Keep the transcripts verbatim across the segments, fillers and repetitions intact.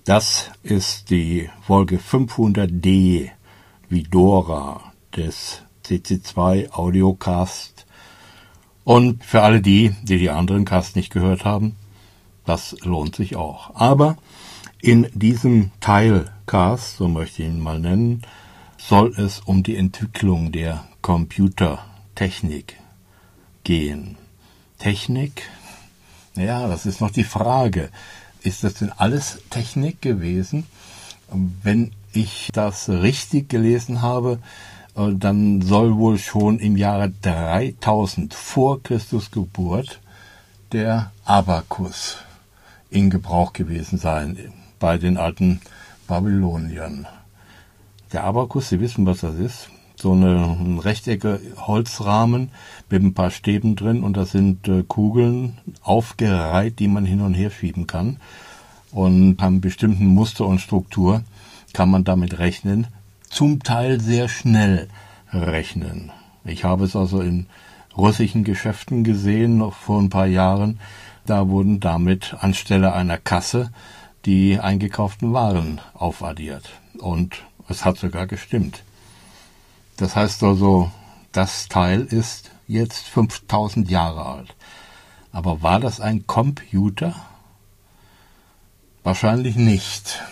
Das ist die Folge fünfhundert D wie Dora des C C zwei Audiocast. Und für alle die, die die anderen Casts nicht gehört haben, das lohnt sich auch. Aber in diesem Teilcast, so möchte ich ihn mal nennen, soll es um die Entwicklung der Computertechnik gehen. Technik? Ja, das ist noch die Frage. Ist das denn alles Technik gewesen? Wenn ich das richtig gelesen habe, dann soll wohl schon im Jahre dreitausend vor Christus Geburt der Abakus in Gebrauch gewesen sein bei den alten Babyloniern. Der Abakus, Sie wissen, was das ist. So eine, ein rechteckiger Holzrahmen mit ein paar Stäben drin und da sind äh, Kugeln aufgereiht, die man hin und her schieben kann. Und einem bestimmten Muster und Struktur kann man damit rechnen, zum Teil sehr schnell rechnen. Ich habe es also in russischen Geschäften gesehen, noch vor ein paar Jahren. Da wurden damit anstelle einer Kasse die eingekauften Waren aufaddiert. Und es hat sogar gestimmt. Das heißt also, das Teil ist jetzt fünftausend Jahre alt. Aber war das ein Computer? Wahrscheinlich nicht.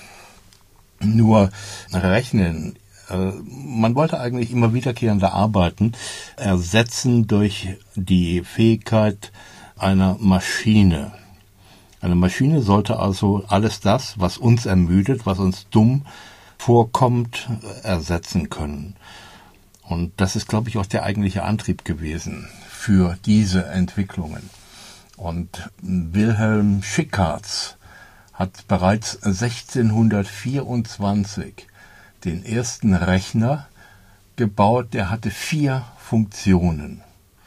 Nur rechnen. Man wollte eigentlich immer wiederkehrende Arbeiten ersetzen durch die Fähigkeit einer Maschine. Eine Maschine sollte also alles das, was uns ermüdet, was uns dumm vorkommt, ersetzen können. Und das ist, glaube ich, auch der eigentliche Antrieb gewesen für diese Entwicklungen. Und Wilhelm Schickartz hat bereits sechzehnhundertvierundzwanzig den ersten Rechner gebaut, der hatte vier Funktionen.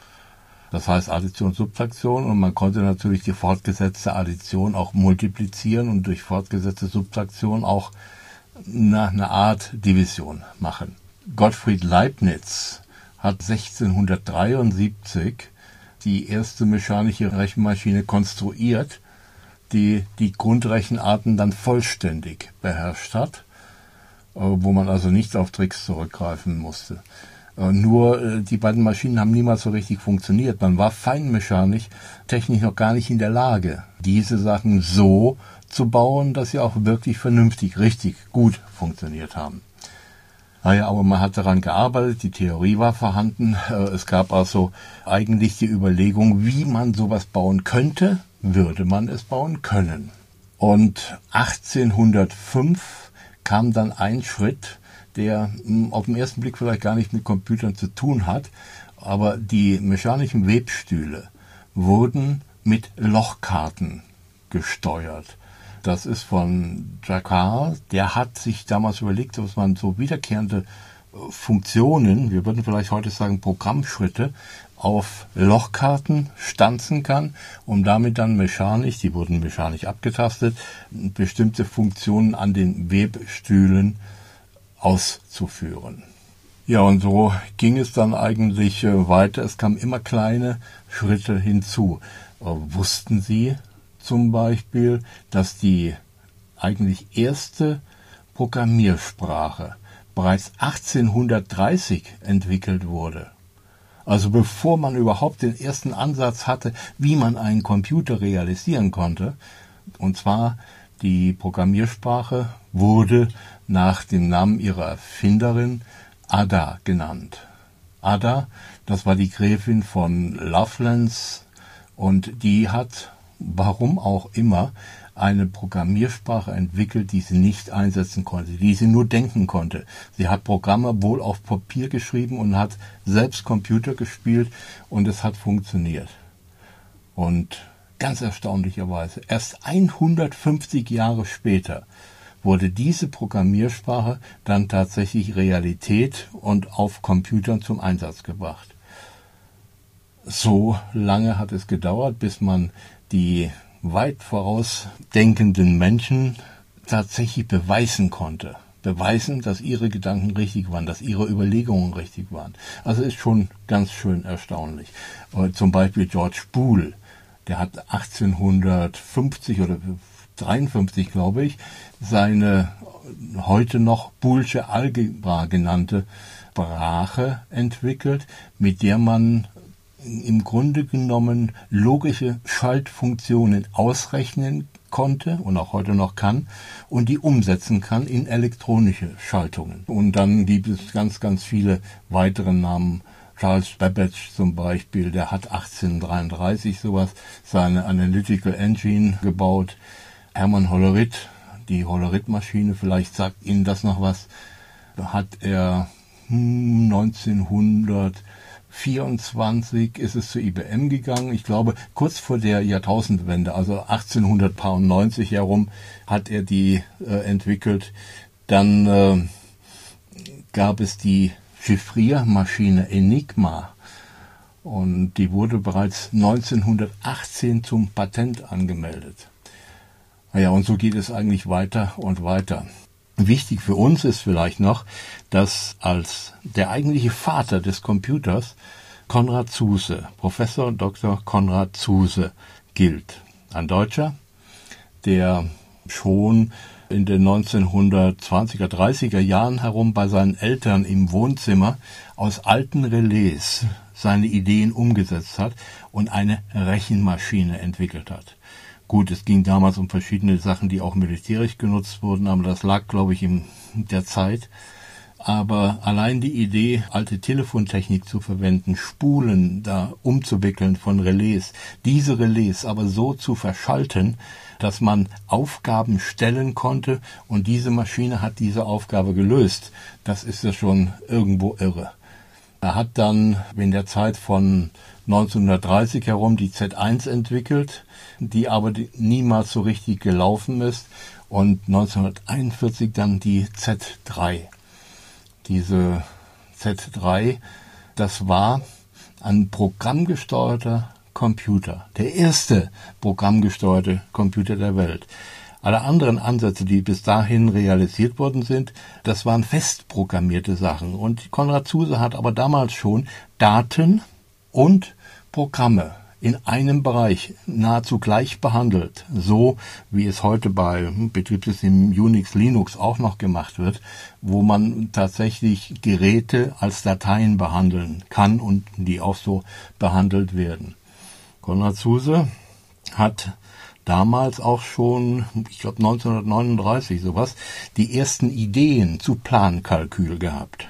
Das heißt Addition, Subtraktion, und man konnte natürlich die fortgesetzte Addition auch multiplizieren und durch fortgesetzte Subtraktion auch eine, eine Art Division machen. Gottfried Leibniz hat sechzehnhundertdreiundsiebzig die erste mechanische Rechenmaschine konstruiert, die die Grundrechenarten dann vollständig beherrscht hat, wo man also nicht auf Tricks zurückgreifen musste. Nur die beiden Maschinen haben niemals so richtig funktioniert. Man war feinmechanisch technisch noch gar nicht in der Lage, diese Sachen so zu bauen, dass sie auch wirklich vernünftig, richtig gut funktioniert haben. Naja, aber man hat daran gearbeitet, die Theorie war vorhanden. Es gab also eigentlich die Überlegung, wie man sowas bauen könnte, würde man es bauen können. Und achtzehnhundertfünf kam dann ein Schritt, der auf den ersten Blick vielleicht gar nicht mit Computern zu tun hat, aber die mechanischen Webstühle wurden mit Lochkarten gesteuert. Das ist von Jacquard, der hat sich damals überlegt, dass man so wiederkehrende Funktionen, wir würden vielleicht heute sagen Programmschritte, auf Lochkarten stanzen kann, um damit dann mechanisch, die wurden mechanisch abgetastet, bestimmte Funktionen an den Webstühlen auszuführen. Ja, und so ging es dann eigentlich weiter. Es kamen immer kleine Schritte hinzu. Wussten Sie zum Beispiel, dass die eigentlich erste Programmiersprache bereits achtzehnhundertdreißig entwickelt wurde? Also bevor man überhaupt den ersten Ansatz hatte, wie man einen Computer realisieren konnte. Und zwar die Programmiersprache wurde nach dem Namen ihrer Erfinderin Ada genannt. Ada, das war die Gräfin von Lovelace und die hat, warum auch immer, eine Programmiersprache entwickelt, die sie nicht einsetzen konnte, die sie nur denken konnte. Sie hat Programme wohl auf Papier geschrieben und hat selbst Computer gespielt und es hat funktioniert. Und ganz erstaunlicherweise, erst hundertfünfzig Jahre später wurde diese Programmiersprache dann tatsächlich Realität und auf Computern zum Einsatz gebracht. So lange hat es gedauert, bis man die weit vorausdenkenden Menschen tatsächlich beweisen konnte. Beweisen, dass ihre Gedanken richtig waren, dass ihre Überlegungen richtig waren. Also ist schon ganz schön erstaunlich. Zum Beispiel George Boole, der hat achtzehnhundertfünfzig oder neunzehnhundertdreiundfünfzig, glaube ich, seine heute noch Boolsche Algebra genannte Sprache entwickelt, mit der man im Grunde genommen logische Schaltfunktionen ausrechnen konnte und auch heute noch kann und die umsetzen kann in elektronische Schaltungen. Und dann gibt es ganz, ganz viele weitere Namen. Charles Babbage zum Beispiel, der hat achtzehnhundertdreiunddreißig sowas, seine Analytical Engine gebaut. Hermann Hollerith, die Hollerith-Maschine, vielleicht sagt Ihnen das noch was, hat er hm, neunzehnhundertvierundzwanzig ist es zu I B M gegangen. Ich glaube, kurz vor der Jahrtausendwende, also achtzehnhundertneunzig herum, hat er die äh, entwickelt. Dann äh, gab es die Chiffriermaschine Enigma und die wurde bereits neunzehnhundertachtzehn zum Patent angemeldet. Naja, und so geht es eigentlich weiter und weiter. Wichtig für uns ist vielleicht noch, dass als der eigentliche Vater des Computers Konrad Zuse, Professor Doktor Konrad Zuse, gilt. Ein Deutscher, der schon in den neunzehnhundertzwanziger, dreißiger Jahren herum bei seinen Eltern im Wohnzimmer aus alten Relais seine Ideen umgesetzt hat und eine Rechenmaschine entwickelt hat. Gut, es ging damals um verschiedene Sachen, die auch militärisch genutzt wurden, aber das lag, glaube ich, in der Zeit. Aber allein die Idee, alte Telefontechnik zu verwenden, Spulen da umzuwickeln von Relais, diese Relais aber so zu verschalten, dass man Aufgaben stellen konnte und diese Maschine hat diese Aufgabe gelöst, das ist ja schon irgendwo irre. Er hat dann in der Zeit von neunzehnhundertdreißig herum die Z eins entwickelt, die aber niemals so richtig gelaufen ist, und neunzehnhunderteinundvierzig dann die Z drei. Diese Z drei, das war ein programmgesteuerter Computer, der erste programmgesteuerte Computer der Welt. Alle anderen Ansätze, die bis dahin realisiert worden sind, das waren festprogrammierte Sachen. Und Konrad Zuse hat aber damals schon Daten und Programme in einem Bereich nahezu gleich behandelt, so wie es heute bei Betriebssystemen Unix, Linux auch noch gemacht wird, wo man tatsächlich Geräte als Dateien behandeln kann und die auch so behandelt werden. Konrad Zuse hat damals auch schon, ich glaube neunzehnhundertneununddreißig sowas, die ersten Ideen zu Plankalkül gehabt.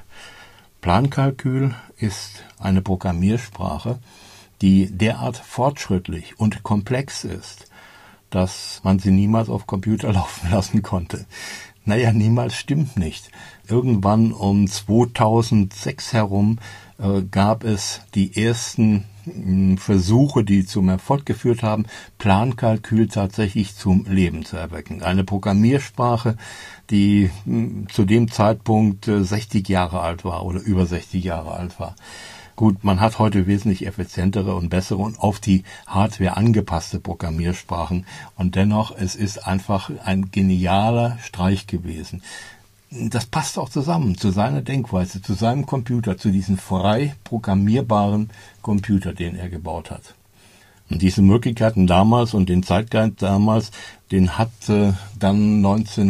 Plankalkül ist eine Programmiersprache, die derart fortschrittlich und komplex ist, dass man sie niemals auf Computer laufen lassen konnte. Naja, niemals stimmt nicht. Irgendwann um zweitausendsechs herum äh, gab es die ersten mh, Versuche, die zum Erfolg geführt haben, Plankalkül tatsächlich zum Leben zu erwecken. Eine Programmiersprache, die mh, zu dem Zeitpunkt äh, sechzig Jahre alt war oder über sechzig Jahre alt war. Gut, man hat heute wesentlich effizientere und bessere und auf die Hardware angepasste Programmiersprachen. Und dennoch, es ist einfach ein genialer Streich gewesen. Das passt auch zusammen zu seiner Denkweise, zu seinem Computer, zu diesem frei programmierbaren Computer, den er gebaut hat. Und diese Möglichkeiten damals und den Zeitgeist damals, den hat äh, dann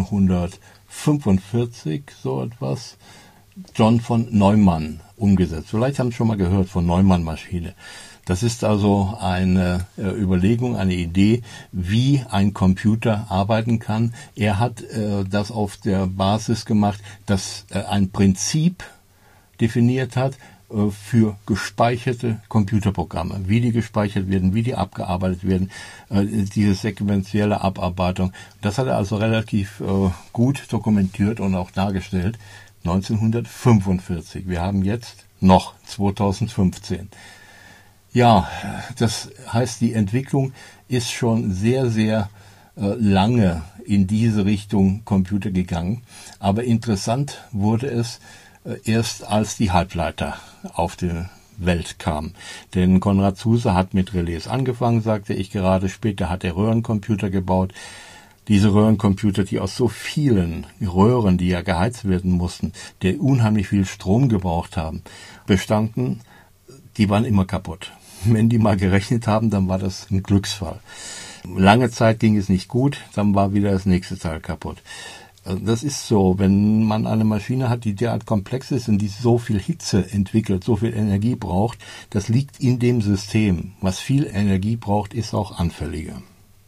neunzehnhundertfünfundvierzig so etwas John von Neumann umgesetzt. Vielleicht haben Sie schon mal gehört von Neumann-Maschine. Das ist also eine äh, Überlegung, eine Idee, wie ein Computer arbeiten kann. Er hat äh, das auf der Basis gemacht, dass er ein Prinzip definiert hat äh, für gespeicherte Computerprogramme. Wie die gespeichert werden, wie die abgearbeitet werden, äh, diese sequentielle Abarbeitung. Das hat er also relativ äh, gut dokumentiert und auch dargestellt. neunzehnhundertfünfundvierzig. Wir haben jetzt noch zweitausendfünfzehn. Ja, das heißt, die Entwicklung ist schon sehr, sehr äh, lange in diese Richtung Computer gegangen. Aber interessant wurde es äh, erst, als die Halbleiter auf die Welt kamen. Denn Konrad Zuse hat mit Relais angefangen, sagte ich gerade. Später hat er Röhrencomputer gebaut. Diese Röhrencomputer, die aus so vielen Röhren, die ja geheizt werden mussten, die unheimlich viel Strom gebraucht haben, bestanden, die waren immer kaputt. Wenn die mal gerechnet haben, dann war das ein Glücksfall. Lange Zeit ging es nicht gut, dann war wieder das nächste Teil kaputt. Das ist so, wenn man eine Maschine hat, die derart komplex ist und die so viel Hitze entwickelt, so viel Energie braucht, das liegt in dem System. Was viel Energie braucht, ist auch anfälliger.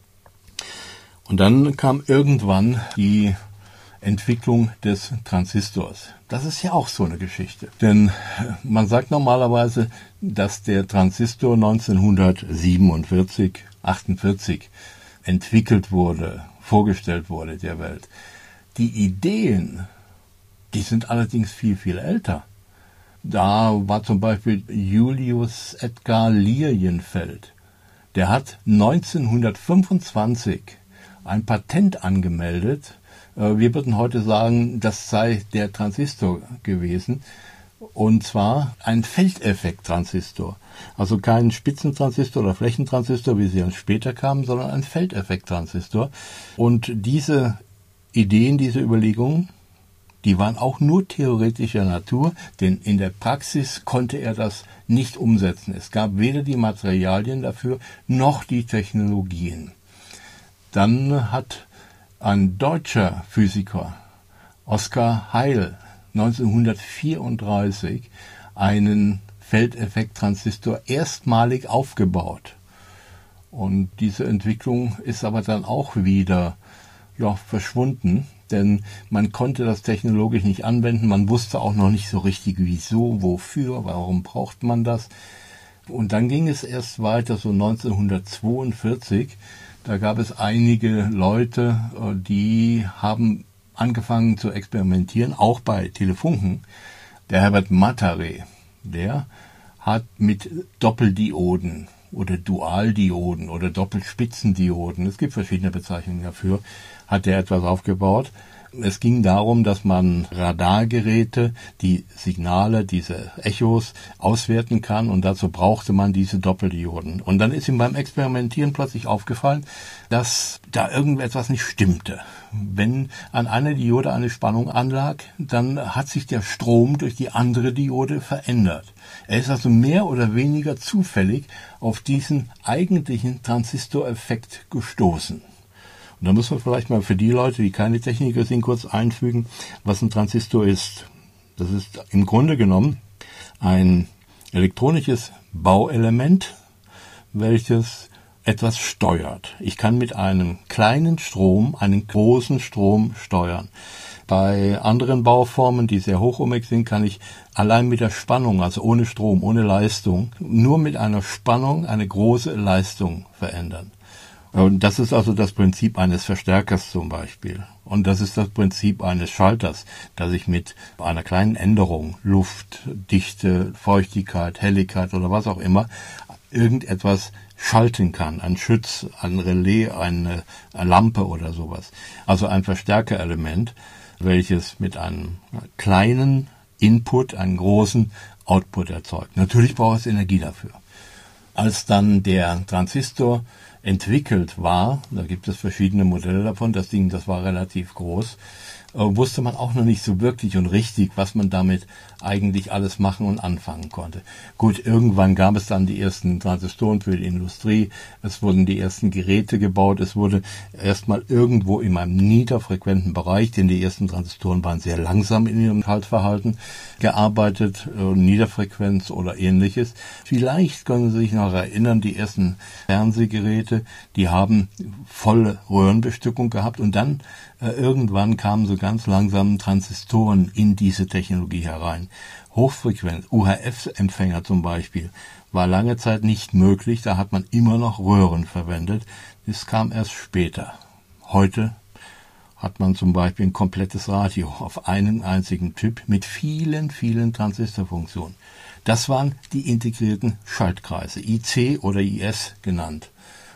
Und dann kam irgendwann die Entwicklung des Transistors. Das ist ja auch so eine Geschichte. Denn man sagt normalerweise, dass der Transistor neunzehnhundertsiebenundvierzig, achtundvierzig entwickelt wurde, vorgestellt wurde der Welt. Die Ideen, die sind allerdings viel, viel älter. Da war zum Beispiel Julius Edgar Lilienfeld. Der hat neunzehnhundertfünfundzwanzig ein Patent angemeldet. Wir würden heute sagen, das sei der Transistor gewesen. Und zwar ein Feldeffekt-Transistor. Also kein Spitzentransistor oder Flächentransistor, wie sie dann später kamen, sondern ein Feldeffekt-Transistor. Und diese Ideen, diese Überlegungen, die waren auch nur theoretischer Natur, denn in der Praxis konnte er das nicht umsetzen. Es gab weder die Materialien dafür, noch die Technologien. Dann hat ein deutscher Physiker, Oskar Heil, neunzehnhundertvierunddreißig einen Feldeffekt-Transistor erstmalig aufgebaut. Und diese Entwicklung ist aber dann auch wieder ja, verschwunden, denn man konnte das technologisch nicht anwenden, man wusste auch noch nicht so richtig wieso, wofür, warum braucht man das. Und dann ging es erst weiter, so neunzehnhundertzweiundvierzig, da gab es einige Leute, die haben angefangen zu experimentieren, auch bei Telefunken. Der Herbert Mataré, der hat mit Doppeldioden oder Dualdioden oder Doppelspitzendioden, es gibt verschiedene Bezeichnungen dafür, hat er etwas aufgebaut. Es ging darum, dass man Radargeräte, die Signale, diese Echos auswerten kann und dazu brauchte man diese Doppeldioden. Und dann ist ihm beim Experimentieren plötzlich aufgefallen, dass da irgendetwas nicht stimmte. Wenn an einer Diode eine Spannung anlag, dann hat sich der Strom durch die andere Diode verändert. Er ist also mehr oder weniger zufällig auf diesen eigentlichen Transistoreffekt gestoßen. Und da muss man vielleicht mal für die Leute, die keine Techniker sind, kurz einfügen, was ein Transistor ist. Das ist im Grunde genommen ein elektronisches Bauelement, welches etwas steuert. Ich kann mit einem kleinen Strom einen großen Strom steuern. Bei anderen Bauformen, die sehr hochohmig sind, kann ich allein mit der Spannung, also ohne Strom, ohne Leistung, nur mit einer Spannung eine große Leistung verändern. Und das ist also das Prinzip eines Verstärkers zum Beispiel. Und das ist das Prinzip eines Schalters, dass ich mit einer kleinen Änderung, Luft, Dichte, Feuchtigkeit, Helligkeit oder was auch immer, irgendetwas schalten kann. Ein Schütz, ein Relais, eine Lampe oder sowas. Also ein Verstärkerelement, welches mit einem kleinen Input einen großen Output erzeugt. Natürlich braucht es Energie dafür. Als dann der Transistor entwickelt war, da gibt es verschiedene Modelle davon, das Ding, das war relativ groß, äh, wusste man auch noch nicht so wirklich und richtig, was man damit eigentlich alles machen und anfangen konnte. Gut, irgendwann gab es dann die ersten Transistoren für die Industrie, es wurden die ersten Geräte gebaut, es wurde erstmal irgendwo in einem niederfrequenten Bereich, denn die ersten Transistoren waren sehr langsam in ihrem Schaltverhalten, gearbeitet, äh, Niederfrequenz oder ähnliches. Vielleicht können Sie sich noch erinnern, die ersten Fernsehgeräte, die haben volle Röhrenbestückung gehabt und dann äh, irgendwann kamen so ganz langsam Transistoren in diese Technologie herein. Hochfrequenz, U H F-Empfänger zum Beispiel, war lange Zeit nicht möglich, da hat man immer noch Röhren verwendet. Das kam erst später. Heute hat man zum Beispiel ein komplettes Radio auf einem einzigen Chip mit vielen, vielen Transistorfunktionen. Das waren die integrierten Schaltkreise, I C oder I S genannt.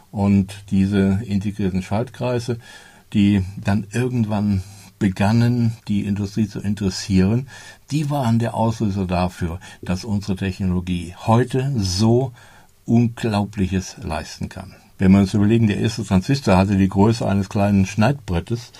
Und diese integrierten Schaltkreise, die dann irgendwann begannen, die Industrie zu interessieren, die waren der Auslöser dafür, dass unsere Technologie heute so Unglaubliches leisten kann. Wenn wir uns überlegen, der erste Transistor hatte die Größe eines kleinen Schneidbrettes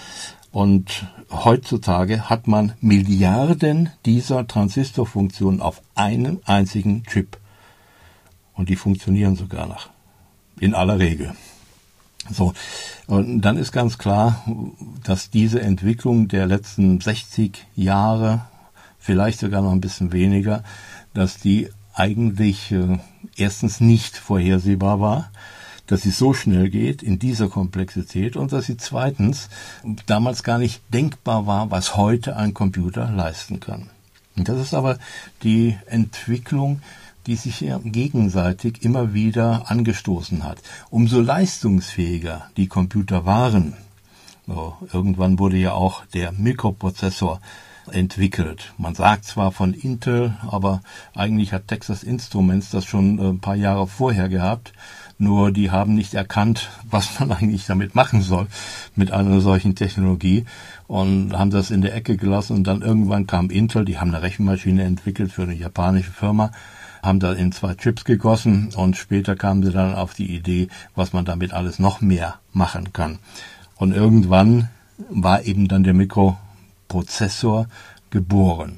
und heutzutage hat man Milliarden dieser Transistorfunktionen auf einem einzigen Chip. Und die funktionieren sogar noch. In aller Regel. So, und dann ist ganz klar, dass diese Entwicklung der letzten sechzig Jahre, vielleicht sogar noch ein bisschen weniger, dass die eigentlich äh, erstens nicht vorhersehbar war, dass sie so schnell geht in dieser Komplexität und dass sie zweitens damals gar nicht denkbar war, was heute ein Computer leisten kann. Und das ist aber die Entwicklung, die sich ja gegenseitig immer wieder angestoßen hat. Umso leistungsfähiger die Computer waren, so, irgendwann wurde ja auch der Mikroprozessor entwickelt. Man sagt zwar von Intel, aber eigentlich hat Texas Instruments das schon ein paar Jahre vorher gehabt, nur die haben nicht erkannt, was man eigentlich damit machen soll, mit einer solchen Technologie, und haben das in der Ecke gelassen, und dann irgendwann kam Intel, die haben eine Rechenmaschine entwickelt für eine japanische Firma, haben da in zwei Chips gegossen, und später kamen sie dann auf die Idee, was man damit alles noch mehr machen kann. Und irgendwann war eben dann der Mikroprozessor geboren.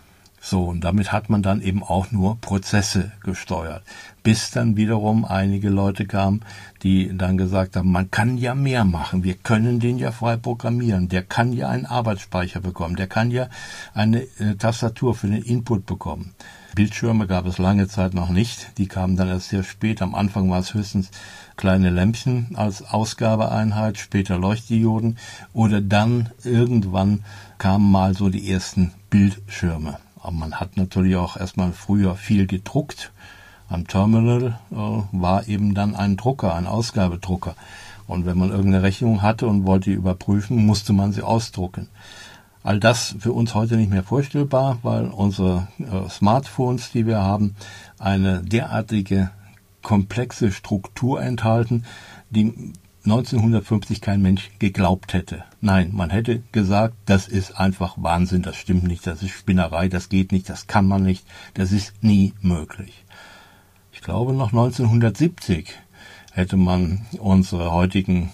So, und damit hat man dann eben auch nur Prozesse gesteuert. Bis dann wiederum einige Leute kamen, die dann gesagt haben, man kann ja mehr machen, wir können den ja frei programmieren, der kann ja einen Arbeitsspeicher bekommen, der kann ja eine äh, Tastatur für den Input bekommen. Bildschirme gab es lange Zeit noch nicht, die kamen dann erst sehr spät. Am Anfang war es höchstens kleine Lämpchen als Ausgabeeinheit, später Leuchtdioden, oder dann irgendwann kamen mal so die ersten Bildschirme. Aber man hat natürlich auch erstmal früher viel gedruckt. Am Terminal äh, war eben dann ein Drucker, ein Ausgabedrucker. Und wenn man irgendeine Rechnung hatte und wollte die überprüfen, musste man sie ausdrucken. All das für uns heute nicht mehr vorstellbar, weil unsere äh, Smartphones, die wir haben, eine derartige komplexe Struktur enthalten, die neunzehnhundertfünfzig kein Mensch geglaubt hätte. Nein, man hätte gesagt, das ist einfach Wahnsinn, das stimmt nicht, das ist Spinnerei, das geht nicht, das kann man nicht, das ist nie möglich. Ich glaube, noch neunzehnhundertsiebzig hätte man unsere heutigen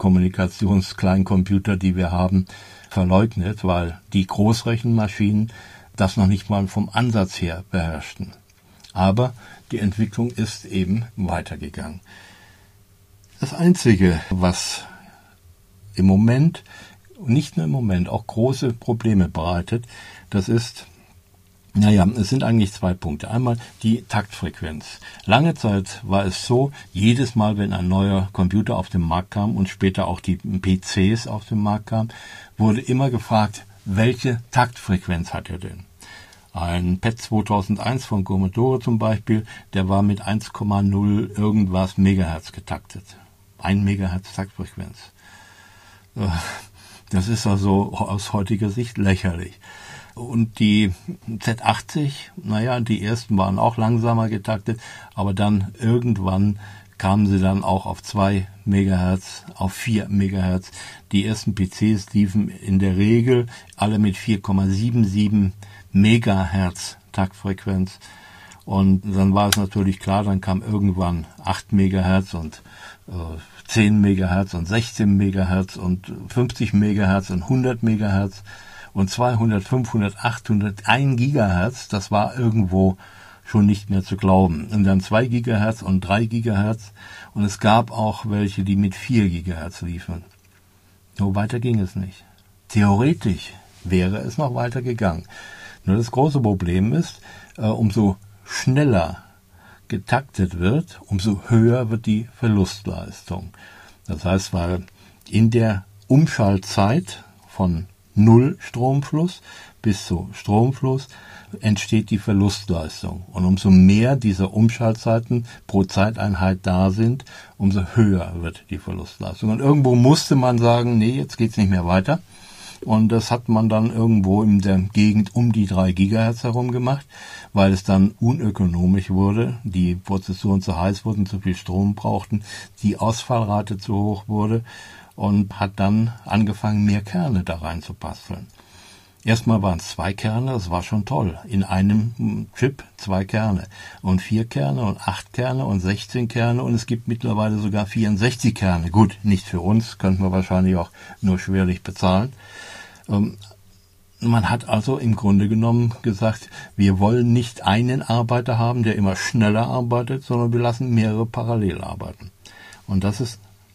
Kommunikationskleincomputer, die wir haben, verleugnet, weil die Großrechenmaschinen das noch nicht mal vom Ansatz her beherrschten. Aber die Entwicklung ist eben weitergegangen. Das Einzige, was im Moment, nicht nur im Moment, auch große Probleme bereitet, das ist, naja, es sind eigentlich zwei Punkte. Einmal die Taktfrequenz. Lange Zeit war es so, jedes Mal, wenn ein neuer Computer auf den Markt kam und später auch die P Cs auf den Markt kamen, wurde immer gefragt, welche Taktfrequenz hat er denn? Ein P E T zweitausendeins von Commodore zum Beispiel, der war mit eins Komma null irgendwas Megahertz getaktet. Ein Megahertz Taktfrequenz. Das ist also aus heutiger Sicht lächerlich. Und die Z achtzig, naja, die ersten waren auch langsamer getaktet, aber dann irgendwann kamen sie dann auch auf zwei Megahertz, auf vier Megahertz. Die ersten P Cs liefen in der Regel alle mit vier Komma siebenundsiebzig Megahertz Taktfrequenz. Und dann war es natürlich klar, dann kam irgendwann acht Megahertz und äh, zehn Megahertz und sechzehn Megahertz und fünfzig Megahertz und hundert Megahertz und zweihundert, fünfhundert, achthundert, ein Gigahertz. Das war irgendwo schon nicht mehr zu glauben. Und dann zwei Gigahertz und drei Gigahertz. Und es gab auch welche, die mit vier Gigahertz liefen. Nur weiter ging es nicht. Theoretisch wäre es noch weiter gegangen. Nur das große Problem ist, äh, umso schneller getaktet wird, umso höher wird die Verlustleistung. Das heißt, weil in der Umschaltzeit von Null Stromfluss bis zu Stromfluss entsteht die Verlustleistung. Und umso mehr dieser Umschaltzeiten pro Zeiteinheit da sind, umso höher wird die Verlustleistung. Und irgendwo musste man sagen, nee, jetzt geht's nicht mehr weiter. Und das hat man dann irgendwo in der Gegend um die drei Gigahertz herum gemacht, weil es dann unökonomisch wurde, die Prozessoren zu heiß wurden, zu viel Strom brauchten, die Ausfallrate zu hoch wurde, und hat dann angefangen, mehr Kerne da rein zu basteln. Erstmal waren es zwei Kerne, das war schon toll. In einem Chip zwei Kerne und vier Kerne und acht Kerne und sechzehn Kerne, und es gibt mittlerweile sogar vierundsechzig Kerne. Gut, nicht für uns, könnten wir wahrscheinlich auch nur schwerlich bezahlen. Ähm, man hat also im Grunde genommen gesagt, wir wollen nicht einen Arbeiter haben, der immer schneller arbeitet, sondern wir lassen mehrere parallel arbeiten. Und das ist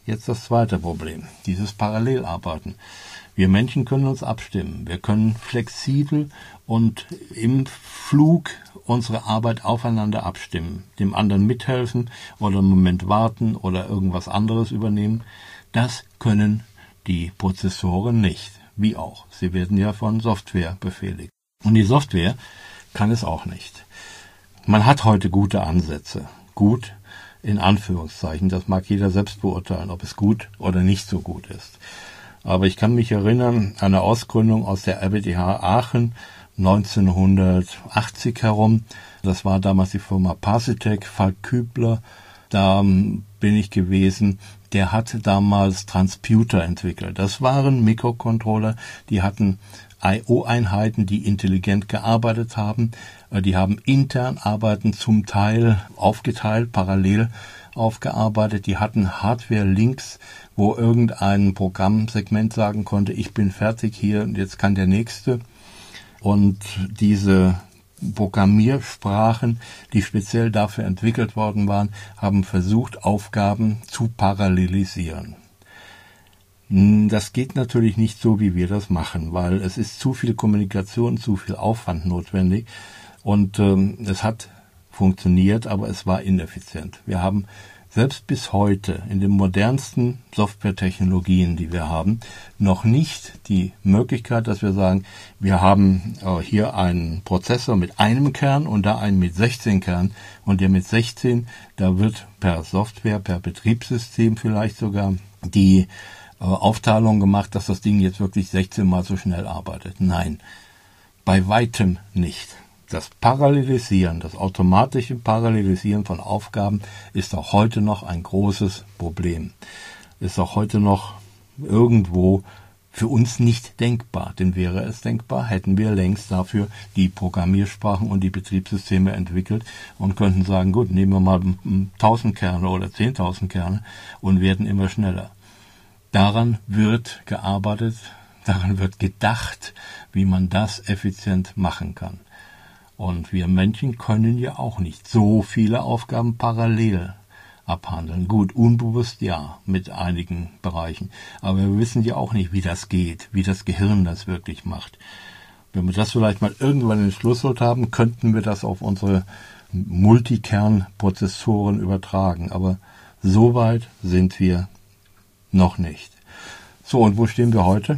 Jetzt das zweite Problem, dieses Parallelarbeiten. Wir Menschen können uns abstimmen. Wir können flexibel und im Flug unsere Arbeit aufeinander abstimmen, dem anderen mithelfen oder einen Moment warten oder irgendwas anderes übernehmen. Das können die Prozessoren nicht, wie auch. Sie werden ja von Software befehligt. Und die Software kann es auch nicht. Man hat heute gute Ansätze. Gut in Anführungszeichen. Das mag jeder selbst beurteilen, ob es gut oder nicht so gut ist. Aber ich kann mich erinnern an eine Ausgründung aus der R W T H Aachen neunzehnhundertachtzig herum. Das war damals die Firma Parsitec, Falk Kübler. Da bin ich gewesen. Der hat damals Transputer entwickelt. Das waren Mikrocontroller, die hatten I O-Einheiten, die intelligent gearbeitet haben. Die haben intern Arbeiten zum Teil aufgeteilt, parallel aufgearbeitet. Die hatten Hardware-Links, wo irgendein Programmsegment sagen konnte, ich bin fertig hier und jetzt kann der Nächste. Und diese Programmiersprachen, die speziell dafür entwickelt worden waren, haben versucht, Aufgaben zu parallelisieren. Das geht natürlich nicht so, wie wir das machen, weil es ist zu viel Kommunikation, zu viel Aufwand notwendig und ähm, es hat funktioniert, aber es war ineffizient. Wir haben selbst bis heute in den modernsten Softwaretechnologien, die wir haben, noch nicht die Möglichkeit, dass wir sagen, wir haben äh, hier einen Prozessor mit einem Kern und da einen mit sechzehn Kernen und der mit sechzehn, da wird per Software, per Betriebssystem vielleicht sogar die Aufteilung gemacht, dass das Ding jetzt wirklich sechzehn Mal so schnell arbeitet. Nein, bei weitem nicht. Das Parallelisieren, das automatische Parallelisieren von Aufgaben ist auch heute noch ein großes Problem. Ist auch heute noch irgendwo für uns nicht denkbar. Denn wäre es denkbar, hätten wir längst dafür die Programmiersprachen und die Betriebssysteme entwickelt und könnten sagen, gut, nehmen wir mal tausend Kerne oder zehntausend Kerne und werden immer schneller. Daran wird gearbeitet, daran wird gedacht, wie man das effizient machen kann. Und wir Menschen können ja auch nicht so viele Aufgaben parallel abhandeln. Gut, unbewusst ja, mit einigen Bereichen. Aber wir wissen ja auch nicht, wie das geht, wie das Gehirn das wirklich macht. Wenn wir das vielleicht mal irgendwann entschlüsselt haben, könnten wir das auf unsere Multikernprozessoren übertragen. Aber so weit sind wir noch nicht. So, und wo stehen wir heute?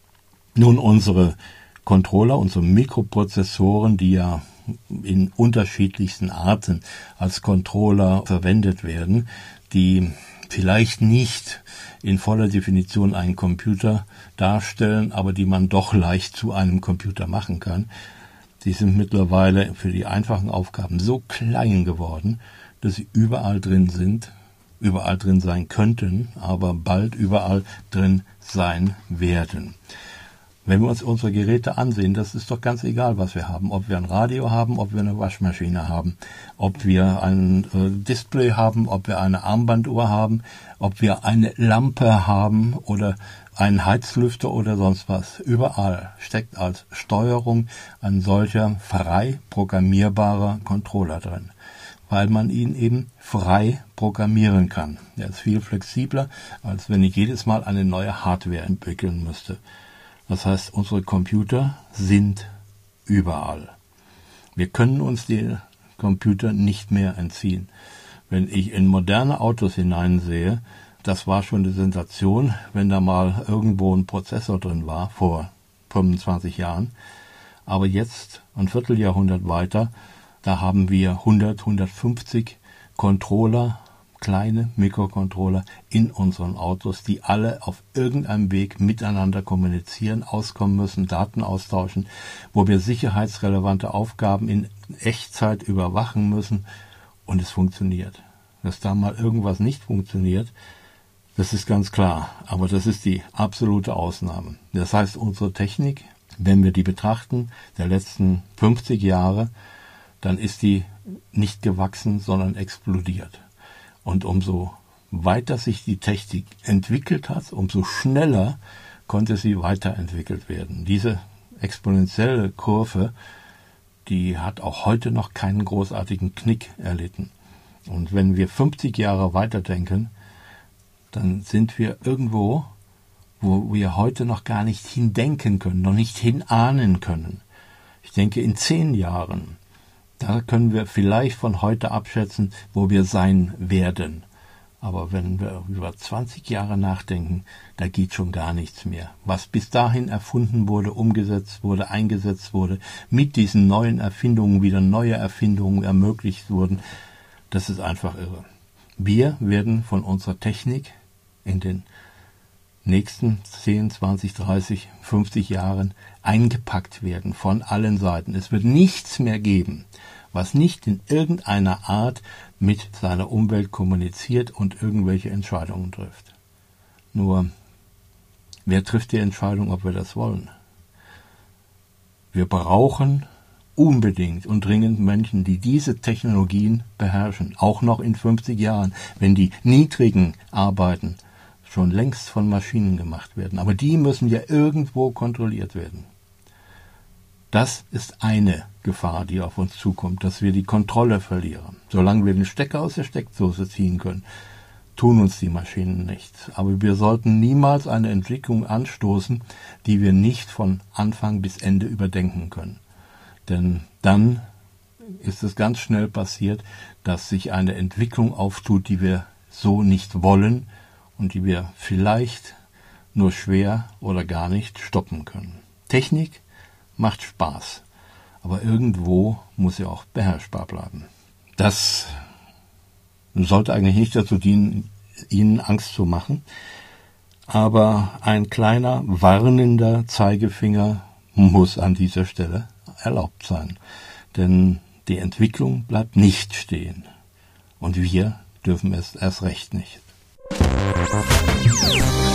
Nun, unsere Controller, unsere Mikroprozessoren, die ja in unterschiedlichsten Arten als Controller verwendet werden, die vielleicht nicht in voller Definition einen Computer darstellen, aber die man doch leicht zu einem Computer machen kann, die sind mittlerweile für die einfachen Aufgaben so klein geworden, dass sie überall drin sind, überall drin sein könnten, aber bald überall drin sein werden. Wenn wir uns unsere Geräte ansehen, das ist doch ganz egal, was wir haben. Ob wir ein Radio haben, ob wir eine Waschmaschine haben, ob wir ein äh, Display haben, ob wir eine Armbanduhr haben, ob wir eine Lampe haben oder einen Heizlüfter oder sonst was. Überall steckt als Steuerung ein solcher frei programmierbarer Controller drin, weil man ihn eben frei programmieren kann. Er ist viel flexibler, als wenn ich jedes Mal eine neue Hardware entwickeln müsste. Das heißt, unsere Computer sind überall. Wir können uns den Computer nicht mehr entziehen. Wenn ich in moderne Autos hineinsehe, das war schon eine Sensation, wenn da mal irgendwo ein Prozessor drin war, vor fünfundzwanzig Jahren. Aber jetzt, ein Vierteljahrhundert weiter, da haben wir hundert, hundertfünfzig Controller, kleine Mikrocontroller in unseren Autos, die alle auf irgendeinem Weg miteinander kommunizieren, auskommen müssen, Daten austauschen, wo wir sicherheitsrelevante Aufgaben in Echtzeit überwachen müssen und es funktioniert. Dass da mal irgendwas nicht funktioniert, das ist ganz klar, aber das ist die absolute Ausnahme. Das heißt, unsere Technik, wenn wir die betrachten, der letzten fünfzig Jahre, dann ist die nicht gewachsen, sondern explodiert. Und umso weiter sich die Technik entwickelt hat, umso schneller konnte sie weiterentwickelt werden. Diese exponentielle Kurve, die hat auch heute noch keinen großartigen Knick erlitten. Und wenn wir fünfzig Jahre weiterdenken, dann sind wir irgendwo, wo wir heute noch gar nicht hindenken können, noch nicht hinahnen können. Ich denke, in zehn Jahren, da können wir vielleicht von heute abschätzen, wo wir sein werden. Aber wenn wir über zwanzig Jahre nachdenken, da geht schon gar nichts mehr. Was bis dahin erfunden wurde, umgesetzt wurde, eingesetzt wurde, mit diesen neuen Erfindungen wieder neue Erfindungen ermöglicht wurden, das ist einfach irre. Wir werden von unserer Technik in den nächsten zehn, zwanzig, dreißig, fünfzig Jahren eingepackt werden von allen Seiten. Es wird nichts mehr geben, was nicht in irgendeiner Art mit seiner Umwelt kommuniziert und irgendwelche Entscheidungen trifft. Nur, wer trifft die Entscheidung, ob wir das wollen? Wir brauchen unbedingt und dringend Menschen, die diese Technologien beherrschen, auch noch in fünfzig Jahren, wenn die niedrigen Arbeiten schon längst von Maschinen gemacht werden. Aber die müssen ja irgendwo kontrolliert werden. Das ist eine Gefahr, die auf uns zukommt, dass wir die Kontrolle verlieren. Solange wir den Stecker aus der Steckdose ziehen können, tun uns die Maschinen nichts. Aber wir sollten niemals eine Entwicklung anstoßen, die wir nicht von Anfang bis Ende überdenken können. Denn dann ist es ganz schnell passiert, dass sich eine Entwicklung auftut, die wir so nicht wollen und die wir vielleicht nur schwer oder gar nicht stoppen können. Technik macht Spaß, aber irgendwo muss sie auch beherrschbar bleiben. Das sollte eigentlich nicht dazu dienen, Ihnen Angst zu machen, aber ein kleiner warnender Zeigefinger muss an dieser Stelle erlaubt sein, denn die Entwicklung bleibt nicht stehen und wir dürfen es erst recht nicht.